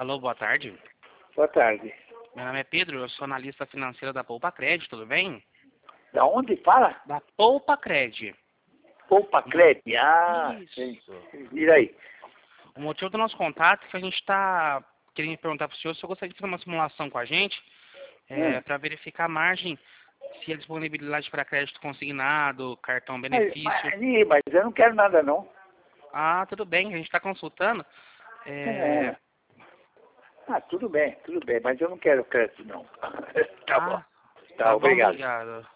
Alô, boa tarde. Boa tarde. Meu nome é Pedro, eu sou analista financeira da Poupa Cred, tudo bem? Da onde fala? Da Poupa Cred. Poupa Cred. Ah, sim. Isso. E aí? O motivo do nosso contato é que a gente está querendo perguntar para o senhor se eu gostaria de fazer uma simulação com a gente para verificar a margem, se a disponibilidade para crédito consignado, cartão benefício. Mas eu não quero nada, não. Ah, tudo bem, a gente está consultando. É. Ah, tudo bem, mas eu não quero crédito, não. Tá bom. Tá, Tá bom, obrigado. obrigado.